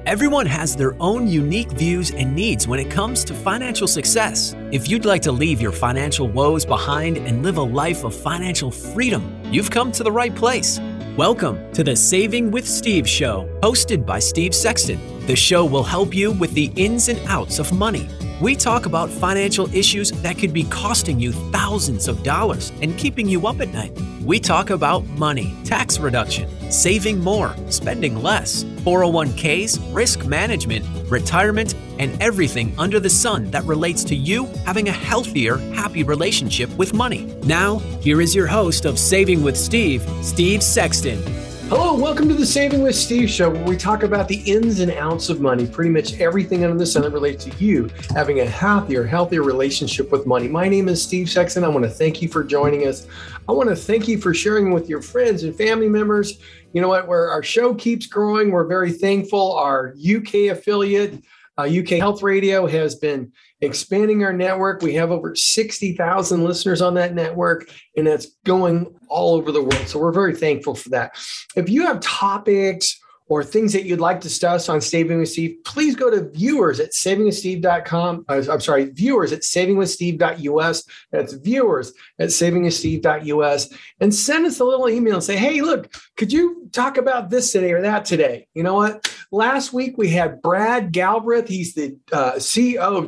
Everyone has their own unique views and needs when it comes to financial success. If you'd like to leave your financial woes behind and live a life of financial freedom, you've come to the right place. Welcome to the Saving with Steve show, hosted by Steve Sexton. The show will help you with the ins and outs of money. We talk about financial issues that could be costing you thousands of dollars and keeping you up at night. We talk about money, tax reduction, saving more, spending less, 401ks, risk management, retirement, and everything under the sun that relates to you having a healthier, happy relationship with money. Now, here is your host of Saving with Steve, Steve Sexton. Hello, welcome to the Saving with Steve show, where we talk about the ins and outs of money, pretty much everything under the sun that relates to you having a healthier relationship with money. My name is Steve Sexton. I want to thank you for joining us. I want to thank you for sharing with your friends and family members. You know what, where our show keeps growing, we're very thankful. Our UK affiliate, UK Health Radio, has been expanding our network. We have over 60,000 listeners on that network, and that's going all over the world. So we're very thankful for that. If you have topics or things that you'd like to discuss on Saving with Steve, please go to viewers at savingwithsteve.com. Viewers at savingwithsteve.us. That's viewers at savingwithsteve.us. And send us a little email and say, hey, look, could you talk about this today or that today? You know what? Last week, we had Brad Galbraith. He's the CEO of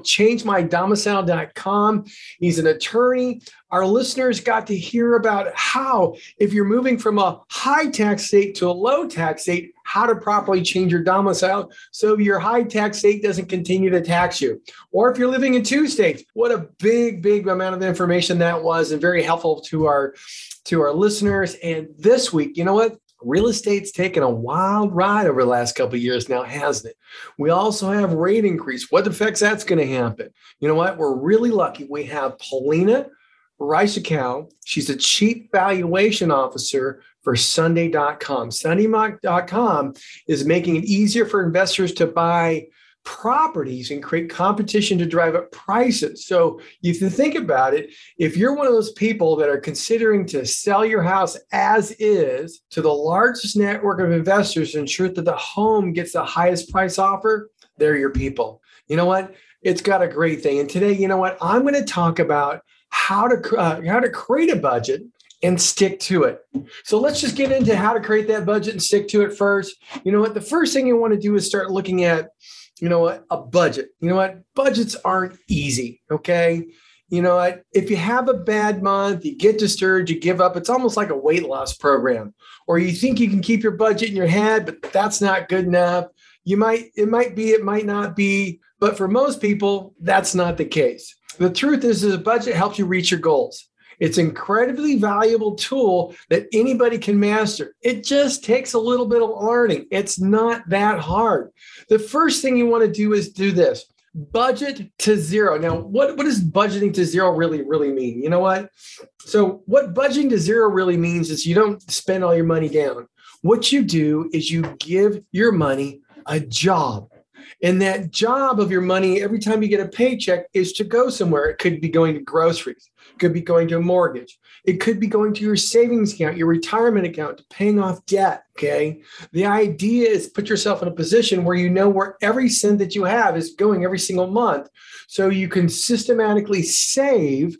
ChangeMyDomicile.com. He's an attorney. Our listeners got to hear about how, if you're moving from a high tax state to a low tax state, how to properly change your domicile so your high tax state doesn't continue to tax you. Or if you're living in two states, what a big amount of information that was, and very helpful to our listeners. And this week, you know what? Real estate's taken a wild ride over the last couple of years now, hasn't it? We also have rate increase. What affects that's going to happen? You know what? We're really lucky. We have Paulina Reisakow. She's a chief valuation officer for Sunday.com. Sunday.com is making it easier for investors to buy properties and create competition to drive up prices. So if you think about it, if you're one of those people that are considering to sell your house as is to the largest network of investors to ensure that the home gets the highest price offer, they're your people. You know what? It's got a great thing. And today, you know what? I'm going to talk about how to create a budget and stick to it. So let's just get into how to create that budget and stick to it first. You know what? The first thing you want to do is start looking at, you know what, a budget. You know what? Budgets aren't easy, okay? You know what? If you have a bad month, you get discouraged, you give up. It's almost like a weight loss program. Or you think you can keep your budget in your head, but that's not good enough. It might be, it might not be. But for most people, that's not the case. The truth is a budget helps you reach your goals. It's an incredibly valuable tool that anybody can master. It just takes a little bit of learning. It's not that hard. The first thing you want to do is do this. Budget to zero. Now, what does budgeting to zero really mean? You know what? So what budgeting to zero really means is you don't spend all your money down. What you do is you give your money a job. And that job of your money, every time you get a paycheck, is to go somewhere. It could be going to groceries. It could be going to a mortgage. It could be going to your savings account, your retirement account, to paying off debt, okay? The idea is put yourself in a position where you know where every cent that you have is going every single month, so you can systematically save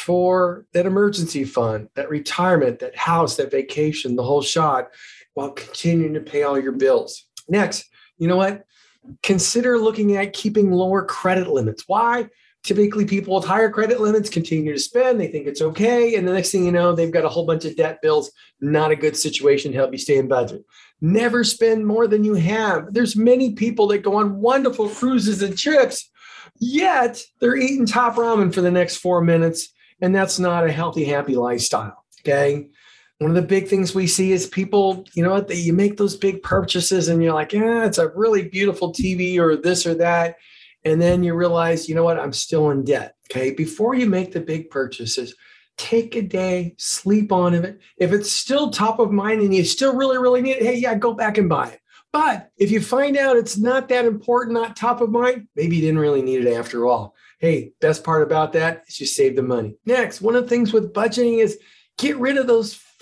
for that emergency fund, that retirement, that house, that vacation, the whole shot, while continuing to pay all your bills. Next, you know what? Consider looking at keeping lower credit limits. Why? Typically, people with higher credit limits continue to spend. They think it's okay. And the next thing you know, they've got a whole bunch of debt bills. Not a good situation to help you stay in budget. Never spend more than you have. There's many people that go on wonderful cruises and trips, yet they're eating top ramen for the next 4 minutes. And that's not a healthy, happy lifestyle. Okay. One of the big things we see is people, you know what, you make those big purchases and you're like, yeah, it's a really beautiful TV or this or that. And then you realize, you know what, I'm still in debt. Okay. Before you make the big purchases, take a day, sleep on it. If it's still top of mind and you still really need it, hey, yeah, go back and buy it. But if you find out it's not that important, not top of mind, maybe you didn't really need it after all. Hey, best part about that is you save the money. Next, one of the things with budgeting is get rid of those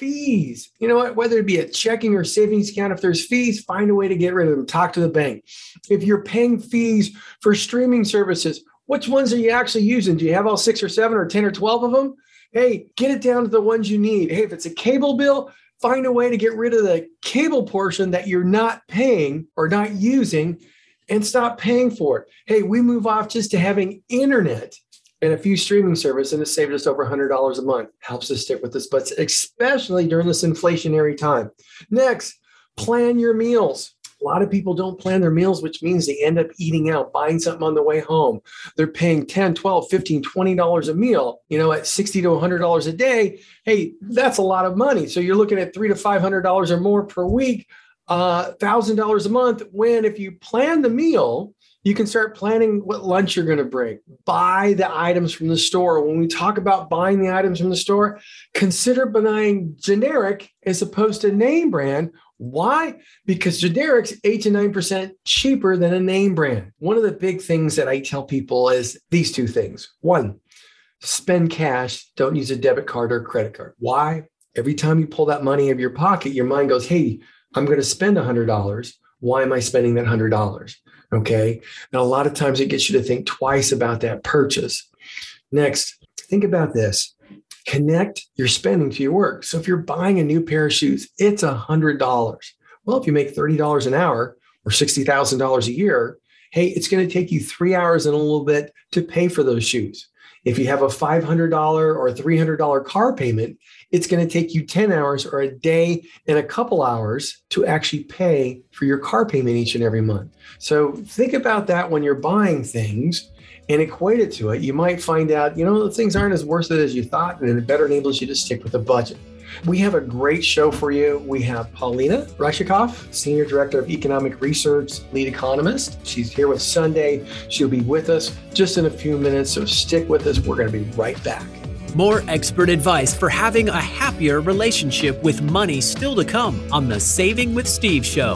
fees. You know what? Whether it be a checking or savings account, if there's fees, find a way to get rid of them. Talk to the bank. If you're paying fees for streaming services, which ones are you actually using? Do you have all 6 or 7 or 10 or 12 of them? Hey, get it down to the ones you need. Hey, if it's a cable bill, find a way to get rid of the cable portion that you're not paying or not using and stop paying for it. Hey, we move off just to having internet and a few streaming services, and it saved us over $100 a month. Helps us stick with this, but especially during this inflationary time. Next, plan your meals. A lot of people don't plan their meals, which means they end up eating out, buying something on the way home. They're paying $10, $12, $15, $20 a meal, at $60 to $100 a day. Hey, that's a lot of money. So you're looking at $300 to $500 or more per week, $1,000 a month, when if you plan the meal, you can start planning what lunch you're going to bring. Buy the items from the store. When we talk about buying the items from the store, consider buying generic as opposed to name brand. Why? Because generic's 8 to 9% cheaper than a name brand. One of the big things that I tell people is these two things. One, spend cash. Don't use a debit card or credit card. Why? Every time you pull that money out of your pocket, your mind goes, hey, I'm going to spend $100. Why am I spending that $100? Okay. Now, a lot of times it gets you to think twice about that purchase. Next, think about this. Connect your spending to your work. So if you're buying a new pair of shoes, it's $100. Well, if you make $30 an hour or $60,000 a year, hey, it's going to take you 3 hours and a little bit to pay for those shoes. If you have a $500 or $300 car payment, it's going to take you 10 hours or a day and a couple hours to actually pay for your car payment each and every month. So think about that when you're buying things and equate it to it. You might find out, the things aren't as worth it as you thought, and it better enables you to stick with a budget. We have a great show for you. We have Paulina Ryzhikov, Senior Director of Economic Research, lead economist. She's here with Sunday. She'll be with us just in a few minutes, so stick with us. We're going to be right back. More expert advice for having a happier relationship with money still to come on the Saving with Steve show.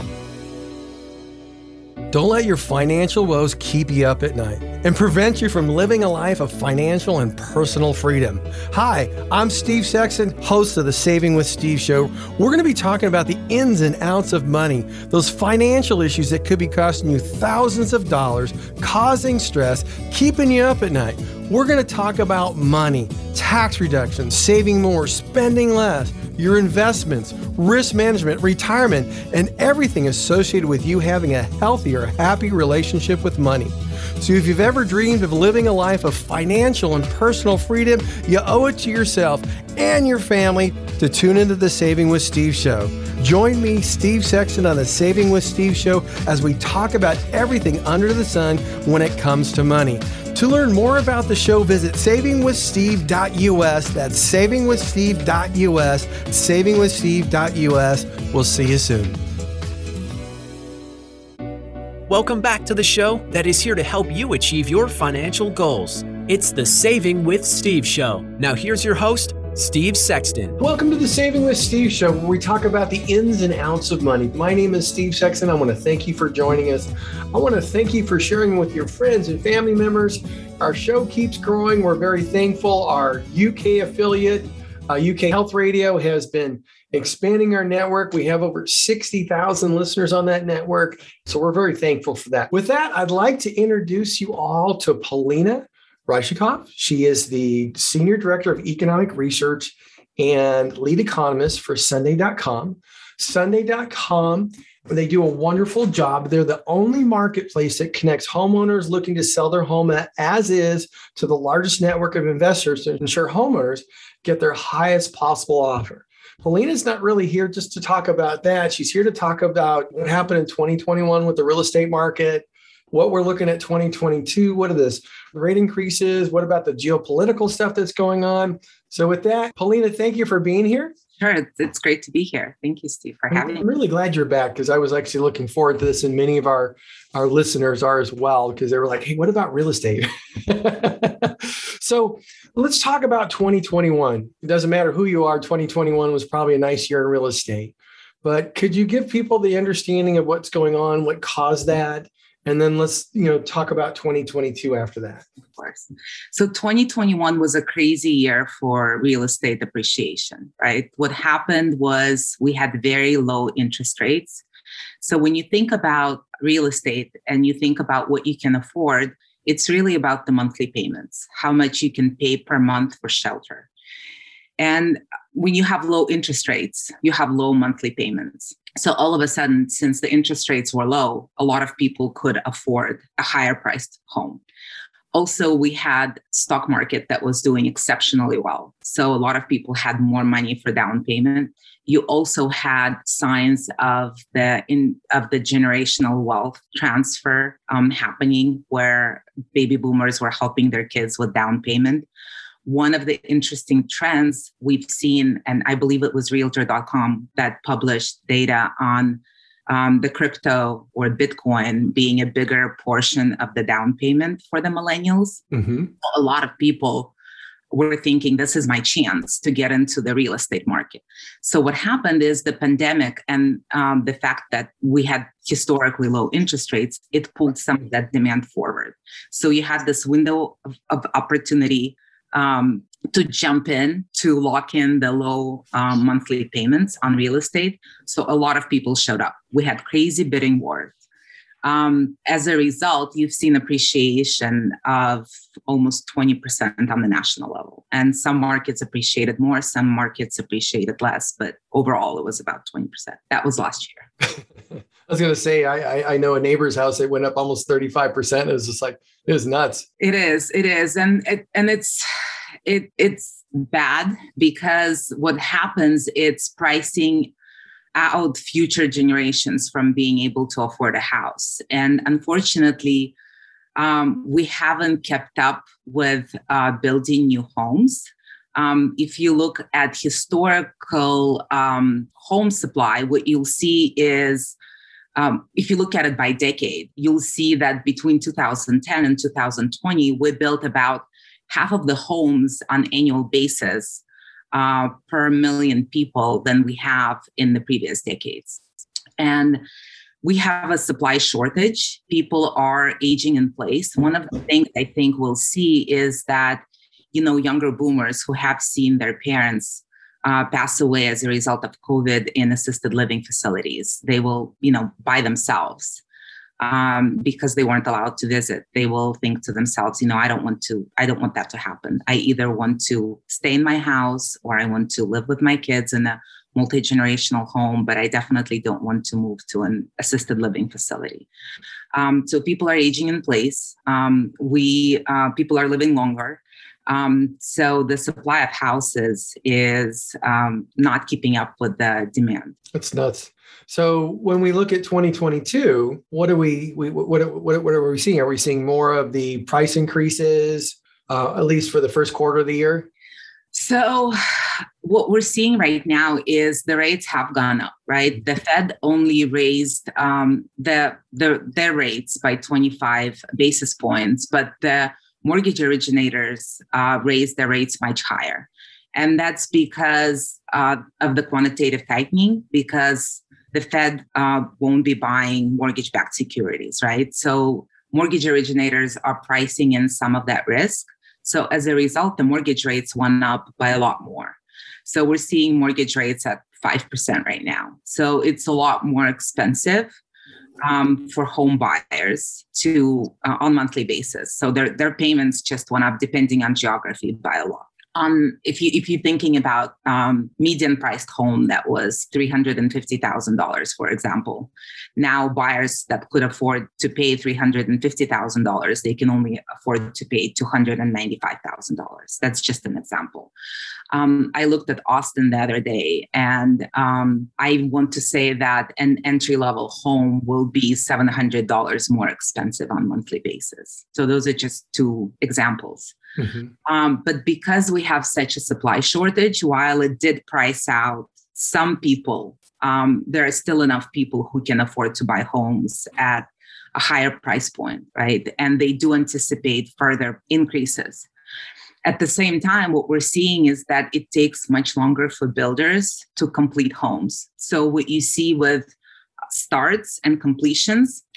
Don't let your financial woes keep you up at night and prevent you from living a life of financial and personal freedom. Hi, I'm Steve Sexton, host of the Saving with Steve show. We're going to be talking about the ins and outs of money, those financial issues that could be costing you thousands of dollars, causing stress, keeping you up at night. We're going to talk about money, tax reduction, saving more, spending less, your investments, risk management, retirement, and everything associated with you having a healthier, happy relationship with money. So if you've ever dreamed of living a life of financial and personal freedom, you owe it to yourself and your family to tune into the Saving with Steve show. Join me, Steve Sexton, on the Saving with Steve show as we talk about everything under the sun when it comes to money. To learn more about the show, visit savingwithsteve.us. That's savingwithsteve.us, savingwithsteve.us. We'll see you soon. Welcome back to the show that is here to help you achieve your financial goals. It's the Saving with Steve show. Now here's your host, Steve Sexton. Welcome to the Saving with Steve show, where we talk about the ins and outs of money. My name is Steve Sexton. I want to thank you for joining us. I want to thank you for sharing with your friends and family members. Our show keeps growing. We're very thankful. Our UK affiliate, UK Health Radio, has been expanding our network. We have over 60,000 listeners on that network. So we're very thankful for that. With that, I'd like to introduce you all to Paulina Ryzhikov. She is the Senior Director of Economic Research and lead economist for Sunday.com. Sunday.com, they do a wonderful job. They're the only marketplace that connects homeowners looking to sell their home as is to the largest network of investors to ensure homeowners get their highest possible offer. Paulina's not really here just to talk about that. She's here to talk about what happened in 2021 with the real estate market, what we're looking at 2022, what are the rate increases, what about the geopolitical stuff that's going on. So with that, Paulina, thank you for being here. Sure. It's great to be here. Thank you, Steve, for having me. I'm really glad you're back because I was actually looking forward to this, and many of our listeners are as well, because they were like, hey, what about real estate? So let's talk about 2021. It doesn't matter who you are. 2021 was probably a nice year in real estate. But could you give people the understanding of what's going on, what caused that, And then let's, talk about 2022 after that. Of course. So 2021 was a crazy year for real estate appreciation, right? What happened was we had very low interest rates. So when you think about real estate and you think about what you can afford, it's really about the monthly payments, how much you can pay per month for shelter. And when you have low interest rates, you have low monthly payments. So all of a sudden, since the interest rates were low, a lot of people could afford a higher priced home. Also, we had stock market that was doing exceptionally well. So a lot of people had more money for down payment. You also had signs of the generational wealth transfer happening, where baby boomers were helping their kids with down payment. One of the interesting trends we've seen, and I believe it was Realtor.com that published data on the crypto or Bitcoin being a bigger portion of the down payment for the millennials. Mm-hmm. A lot of people were thinking, this is my chance to get into the real estate market. So what happened is the pandemic and the fact that we had historically low interest rates, it pulled some of that demand forward. So you had this window of opportunity to jump in, to lock in the low monthly payments on real estate. So a lot of people showed up. We had crazy bidding wars. As a result, you've seen appreciation of almost 20% on the national level. And some markets appreciated more, some markets appreciated less, but overall it was about 20%. That was last year. I was going to say, I know a neighbor's house, it went up almost 35%. It was just like, it was nuts. It is. And it's bad because what happens, it's pricing out future generations from being able to afford a house. And unfortunately, we haven't kept up with building new homes. If you look at historical home supply, what you'll see is, if you look at it by decade, you'll see that between 2010 and 2020, we built about half of the homes on annual basis per million people than we have in the previous decades. And we have a supply shortage. People are aging in place. One of the things I think we'll see is that, younger boomers who have seen their parents pass away as a result of COVID in assisted living facilities, they will, by themselves. Because they weren't allowed to visit, they will think to themselves, I don't want that to happen. I either want to stay in my house or I want to live with my kids in a multi-generational home, but I definitely don't want to move to an assisted living facility. So people are aging in place. People are living longer. So the supply of houses is not keeping up with the demand. That's nuts. So when we look at 2022, what are we seeing? Are we seeing more of the price increases, at least for the first quarter of the year? So what we're seeing right now is the rates have gone up, right? The Fed only raised their rates by 25 basis points, but the mortgage originators raised their rates much higher. And that's because of the quantitative tightening, because the Fed won't be buying mortgage-backed securities, right? So mortgage originators are pricing in some of that risk. So as a result, the mortgage rates went up by a lot more. So we're seeing mortgage rates at 5% right now. So it's a lot more expensive for home buyers on monthly basis. So their payments just went up depending on geography by a lot. If you're thinking about median priced home that was $350,000, for example, now buyers that could afford to pay $350,000, they can only afford to pay $295,000. That's just an example. I looked at Austin the other day, and I want to say that an entry-level home will be $700 more expensive on a monthly basis. So those are just two examples. Mm-hmm. But because we have such a supply shortage, while it did price out some people, there are still enough people who can afford to buy homes at a higher price point, right? And they do anticipate further increases. At the same time, what we're seeing is that it takes much longer for builders to complete homes. So what you see with starts and completions,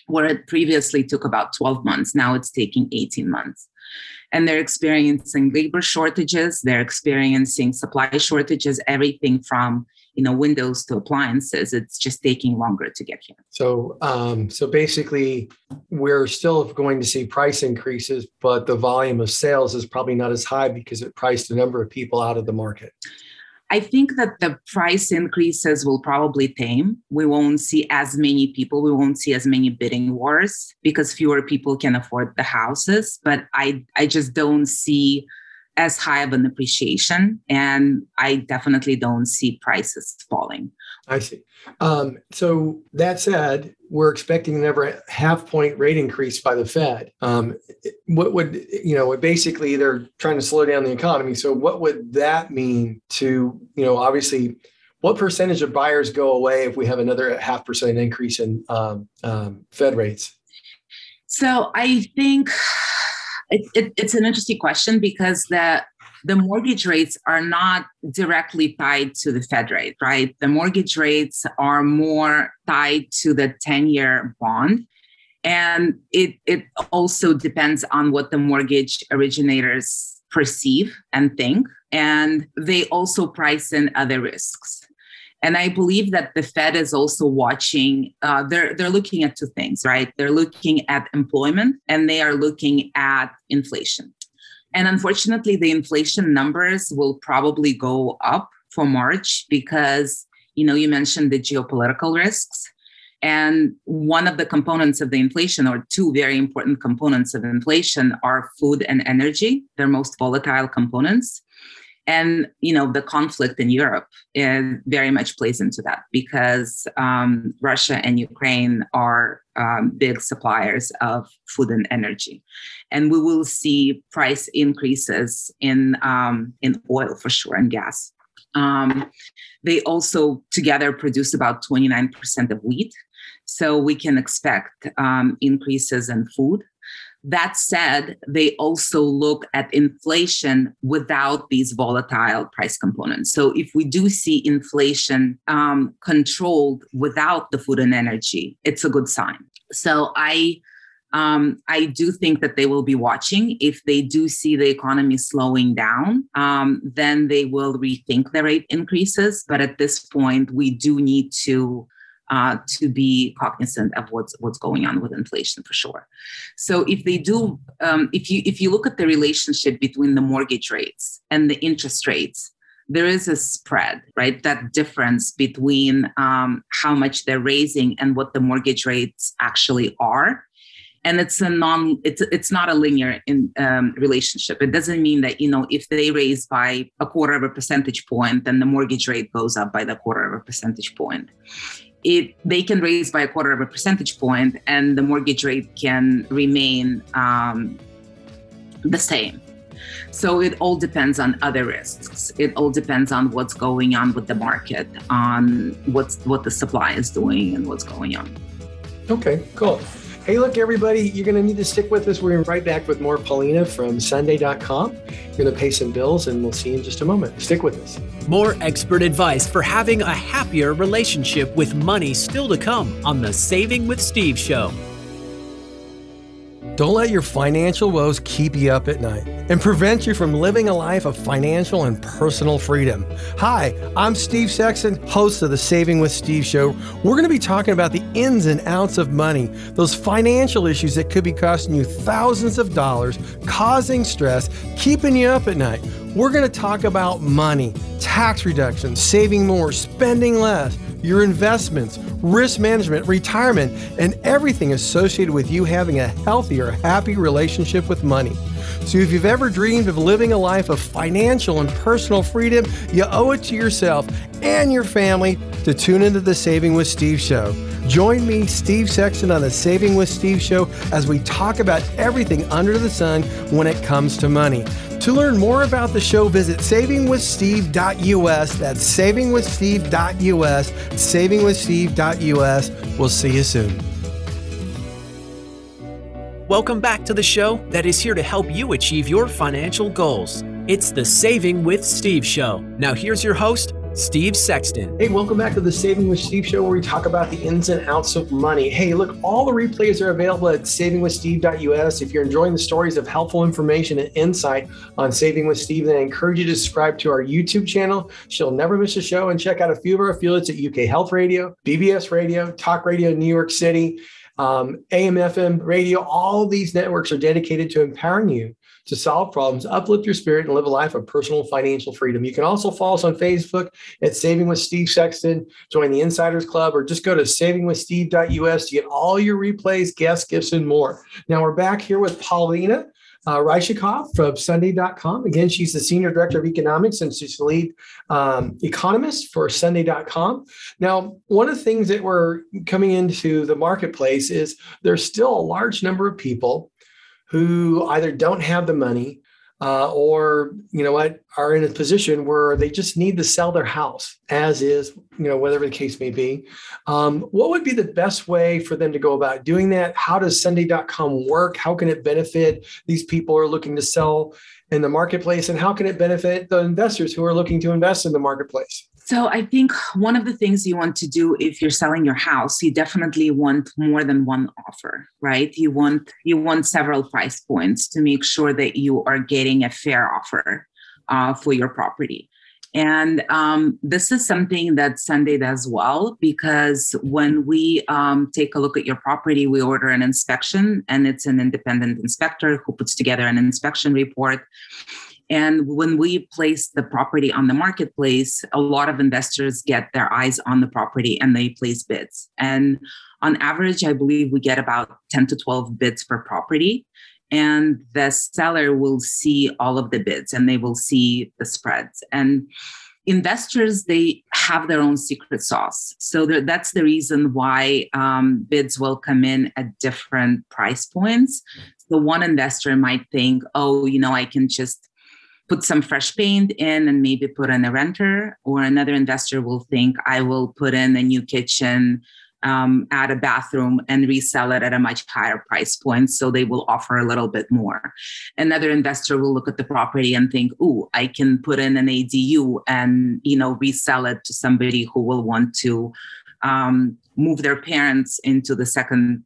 where it previously took about 12 months. Now it's taking 18 months. And they're experiencing labor shortages. They're experiencing supply shortages, everything from windows to appliances. It's just taking longer to get here. So basically, we're still going to see price increases, but the volume of sales is probably not as high because it priced a number of people out of the market. I think that the price increases will probably tame. We won't see as many people. We won't see as many bidding wars because fewer people can afford the houses. But I just don't see as high of an appreciation. And I definitely don't see prices falling. I see. So that said, we're expecting another 0.5 point rate increase by the Fed. What would, basically they're trying to slow down the economy. So what would that mean to, obviously, what percentage of buyers go away if we have another 0.5% increase in Fed rates? So I think it's an interesting question because the mortgage rates are not directly tied to the Fed rate, right? The mortgage rates are more tied to the 10-year bond. And it also depends on what the mortgage originators perceive and think. And they also price in other risks. And I believe that the Fed is also watching, they're looking at two things, right? They're looking at employment and they are looking at inflation. And unfortunately, the inflation numbers will probably go up for March because, you mentioned the geopolitical risks. And one of the components of the inflation, or two very important components of inflation, are food and energy. They're most volatile components. And, the conflict in Europe very much plays into that because Russia and Ukraine are big suppliers of food and energy. And we will see price increases in oil for sure and gas. They also together produce about 29% of wheat. So we can expect increases in food. That said, they also look at inflation without these volatile price components. So if we do see inflation controlled without the food and energy, it's a good sign. So I do think that they will be watching. If they do see the economy slowing down, then they will rethink the rate increases. But at this point, we do need to be cognizant of what's going on with inflation for sure. So if they do, if you look at the relationship between the mortgage rates and the interest rates, there is a spread, right? That difference between how much they're raising and what the mortgage rates actually are. And it's not a linear relationship. It doesn't mean that, if they raise by 0.25 percentage point, then the mortgage rate goes up by the 0.25 percentage point. They can raise by 0.25 percentage point and the mortgage rate can remain the same. So it all depends on other risks. It all depends on what's going on with the market, on what the supply is doing and what's going on. Okay, cool. Hey, look, everybody, you're going to need to stick with us. We're going to be right back with more Paulina from Sunday.com. You're going to pay some bills, and we'll see you in just a moment. Stick with us. More expert advice for having a happier relationship with money still to come on the Saving with Steve show. Don't let your financial woes keep you up at night and prevent you from living a life of financial and personal freedom. Hi, I'm Steve Sexton, host of the Saving with Steve show. We're going to be talking about the ins and outs of money, those financial issues that could be costing you thousands of dollars, causing stress, keeping you up at night. We're going to talk about money, tax reduction, saving more, spending less, your investments, risk management, retirement, and everything associated with you having a healthier, happy relationship with money. So if you've ever dreamed of living a life of financial and personal freedom, you owe it to yourself and your family to tune into the Saving with Steve show. Join me, Steve Sexton, on the Saving with Steve show as we talk about everything under the sun when it comes to money. To learn more about the show, visit savingwithsteve.us. That's savingwithsteve.us, savingwithsteve.us. We'll see you soon. Welcome back to the show that is here to help you achieve your financial goals. It's the Saving with Steve show. Now here's your host, Steve Sexton. Hey, welcome back to the Saving with Steve show, where we talk about the ins and outs of money. Hey, look, all the replays are available at savingwithsteve.us. If you're enjoying the stories of helpful information and insight on Saving with Steve, then I encourage you to subscribe to our YouTube channel. You'll never miss a show, and check out a few of our affiliates at UK Health Radio, BBS Radio, Talk Radio New York City, AM/FM radio. All these networks are dedicated to empowering you to solve problems, uplift your spirit, and live a life of personal financial freedom. You can also follow us on Facebook at Saving with Steve Sexton, join the Insiders Club, or just go to savingwithsteve.us to get all your replays, guests, gifts, and more. Now we're back here with Paulina Ryshikoff from Sunday.com. Again, she's the Senior Director of Economics, and she's the lead economist for Sunday.com. Now, one of the things that we're coming into the marketplace is there's still a large number of people who either don't have the money or, are in a position where they just need to sell their house as is, whatever the case may be. What would be the best way for them to go about doing that? How does Sunday.com work? How can it benefit these people who are looking to sell in the marketplace? And how can it benefit the investors who are looking to invest in the marketplace? So I think one of the things you want to do if you're selling your house, you definitely want more than one offer, right? You want several price points to make sure that you are getting a fair offer for your property. And this is something that Sunday does well, because when we take a look at your property, we order an inspection, and it's an independent inspector who puts together an inspection report. And when we place the property on the marketplace, a lot of investors get their eyes on the property and they place bids. And on average, I believe we get about 10 to 12 bids per property. And the seller will see all of the bids and they will see the spreads. And investors, they have their own secret sauce. So that's the reason why bids will come in at different price points. So one investor might think, I can just put some fresh paint in and maybe put in a renter. Or another investor will think, I will put in a new kitchen, add a bathroom, and resell it at a much higher price point. So they will offer a little bit more. Another investor will look at the property and think, I can put in an ADU and, resell it to somebody who will want to move their parents into the second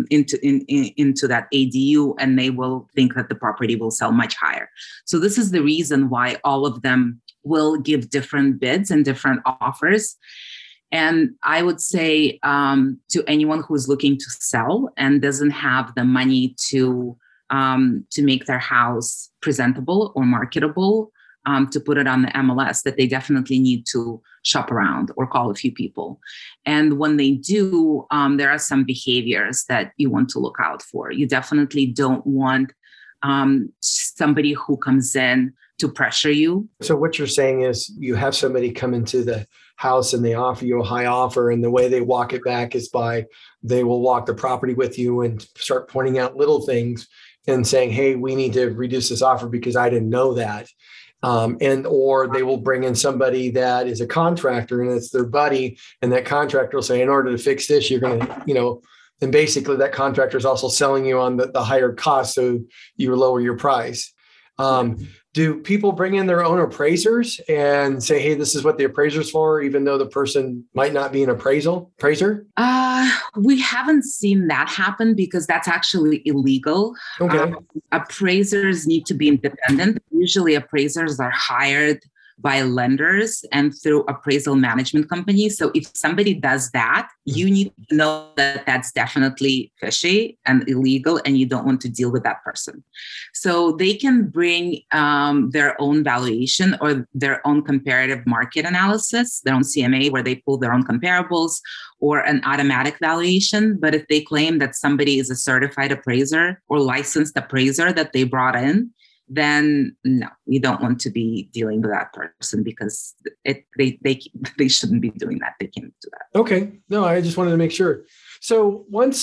into that ADU, and they will think that the property will sell much higher. So this is the reason why all of them will give different bids and different offers. And I would say to anyone who's looking to sell and doesn't have the money to make their house presentable or marketable, to put it on the MLS, that they definitely need to shop around or call a few people. And when they do, there are some behaviors that you want to look out for. You definitely don't want somebody who comes in to pressure you. So what you're saying is you have somebody come into the house and they offer you a high offer, and the way they walk it back is they will walk the property with you and start pointing out little things and saying, hey, we need to reduce this offer because I didn't know that. Or they will bring in somebody that is a contractor and it's their buddy, and that contractor will say, in order to fix this, you're going to, and basically that contractor is also selling you on the higher cost, so you lower your price. Do people bring in their own appraisers and say, hey, this is what the appraiser's for, even though the person might not be an appraiser? We haven't seen that happen because that's actually illegal. Okay. Appraisers need to be independent. Usually appraisers are hired by lenders and through appraisal management companies. So if somebody does that, you need to know that that's definitely fishy and illegal, and you don't want to deal with that person. So they can bring their own valuation or their own comparative market analysis, their own CMA, where they pull their own comparables, or an automatic valuation. But if they claim that somebody is a certified appraiser or licensed appraiser that they brought in, then no, you don't want to be dealing with that person, because they shouldn't be doing that. They can't do that. Okay. No, I just wanted to make sure. So once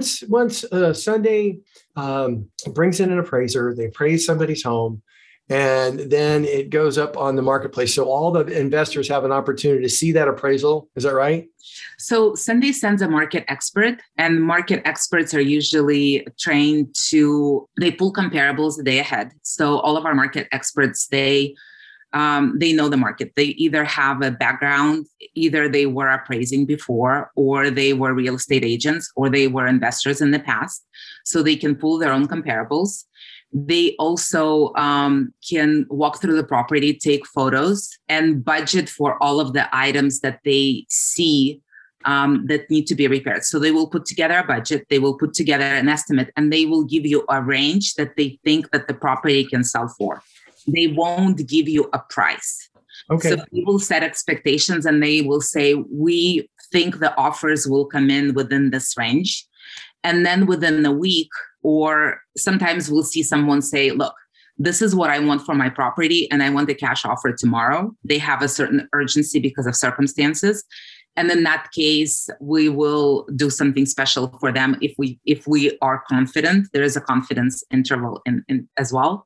Sunday brings in an appraiser, they appraise somebody's home, and then it goes up on the marketplace. So all the investors have an opportunity to see that appraisal. Is that right? So Sunday sends a market expert, and market experts are usually trained they pull comparables the day ahead. So all of our market experts, they they know the market. They either have a background, either they were appraising before, or they were real estate agents, or they were investors in the past. So they can pull their own comparables. They also can walk through the property, take photos, and budget for all of the items that they see that need to be repaired. So they will put together a budget, they will put together an estimate, and they will give you a range that they think that the property can sell for. They won't give you a price. Okay. So they will set expectations and they will say, we think the offers will come in within this range. And then within a week, or sometimes we'll see someone say, look, this is what I want for my property and I want a cash offer tomorrow. They have a certain urgency because of circumstances. And in that case, we will do something special for them if we are confident. There is a confidence interval in as well.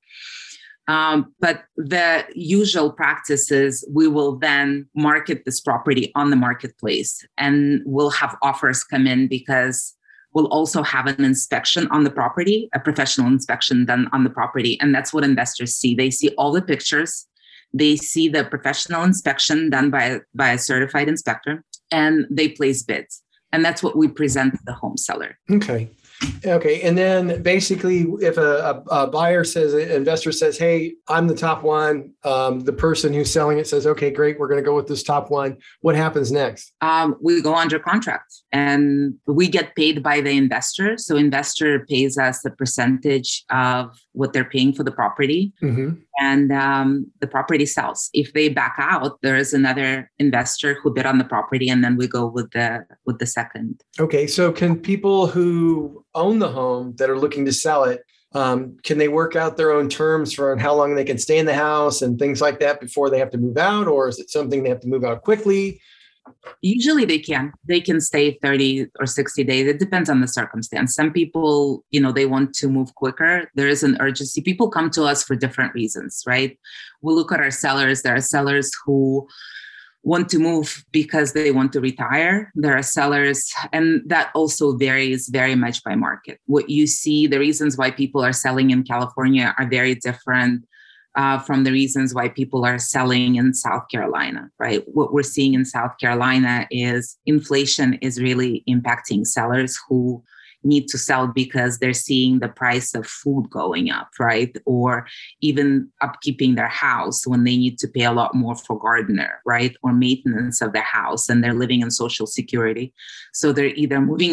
But the usual practice is we will then market this property on the marketplace, and we'll have offers come in because we'll also have an inspection on the property, a professional inspection done on the property. And that's what investors see. They see all the pictures. They see the professional inspection done by a certified inspector, and they place bids. And that's what we present to the home seller. Okay. And then basically, if a buyer says, an investor says, hey, I'm the top one, the person who's selling it says, okay, great, we're going to go with this top one. What happens next? We go under contract and we get paid by the investor. So investor pays us a percentage of what they're paying for the property. Mm-hmm. And the property sells. If they back out, there is another investor who bid on the property, and then we go with the second. Okay, so can people who own the home that are looking to sell it, can they work out their own terms for how long they can stay in the house and things like that before they have to move out, or is it something they have to move out quickly? Usually they can stay 30 or 60 days. It depends on the circumstance. Some people, they want to move quicker. There is an urgency. People come to us for different reasons, right? We'll look at our sellers. There are sellers who want to move because they want to retire. There are sellers, and that also varies very much by market. What you see, the reasons why people are selling in California are very different from the reasons why people are selling in South Carolina, right? What we're seeing in South Carolina is inflation is really impacting sellers who need to sell because they're seeing the price of food going up, right? Or even upkeeping their house when they need to pay a lot more for gardener, right? Or maintenance of their house, and they're living in Social Security. So they're either moving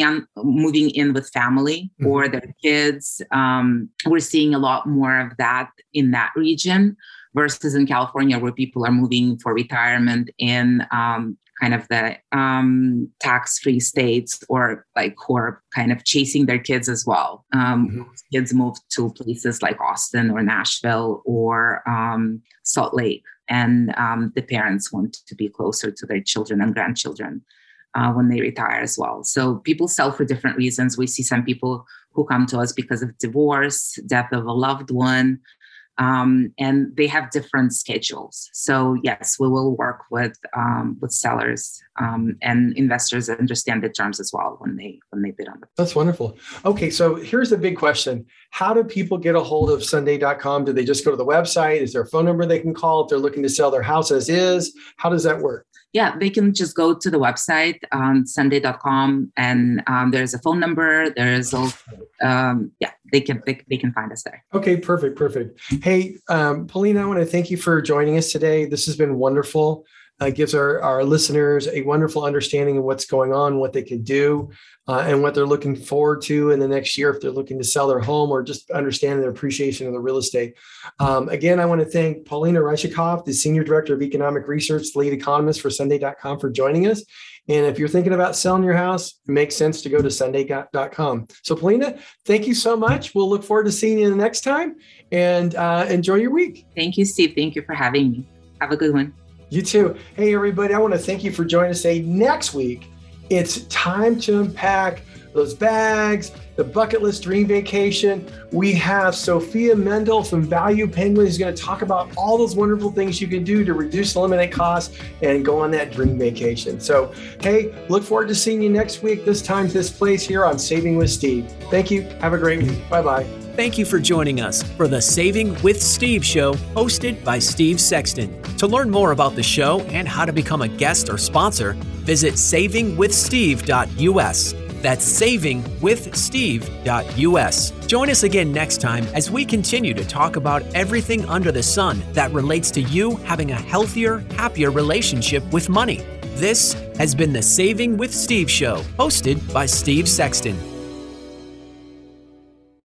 in with family or their kids. We're seeing a lot more of that in that region versus in California, where people are moving for retirement in kind of the tax-free states, or like who are kind of chasing their kids as well. Kids move to places like Austin or Nashville or Salt Lake, and the parents want to be closer to their children and grandchildren when they retire as well. So people sell for different reasons. We see some people who come to us because of divorce, death of a loved one, and they have different schedules. So yes, we will work with sellers, and investors that understand the terms as well when they bid on them. That's wonderful. Okay, so here's the big question. How do people get a hold of Sunday.com? Do they just go to the website? Is there a phone number they can call if they're looking to sell their house as is? How does that work? Yeah, they can just go to the website, Sunday.com, and there's a phone number. There's also, they can find us there. Okay, perfect. Hey, Polina, I want to thank you for joining us today. This has been wonderful. It gives our listeners a wonderful understanding of what's going on, what they can do, and what they're looking forward to in the next year if they're looking to sell their home or just understanding their appreciation of the real estate. Again, I want to thank Polina Ryzhikov, the Senior Director of Economic Research, lead economist for Sunday.com, for joining us. And if you're thinking about selling your house, it makes sense to go to Sunday.com. So Polina, thank you so much. We'll look forward to seeing you the next time, and enjoy your week. Thank you, Steve. Thank you for having me. Have a good one. You too. Hey, everybody, I want to thank you for joining us today. Next week, it's time to unpack those bags, the bucket list dream vacation. We have Sophia Mendel from Value Penguin who's going to talk about all those wonderful things you can do to reduce and eliminate costs and go on that dream vacation. So, hey, look forward to seeing you next week, this time, this place here on Saving with Steve. Thank you. Have a great week. Bye-bye. Thank you for joining us for the Saving with Steve show, hosted by Steve Sexton. To learn more about the show and how to become a guest or sponsor, visit savingwithsteve.us. That's savingwithsteve.us. Join us again next time as we continue to talk about everything under the sun that relates to you having a healthier, happier relationship with money. This has been the Saving with Steve show, hosted by Steve Sexton.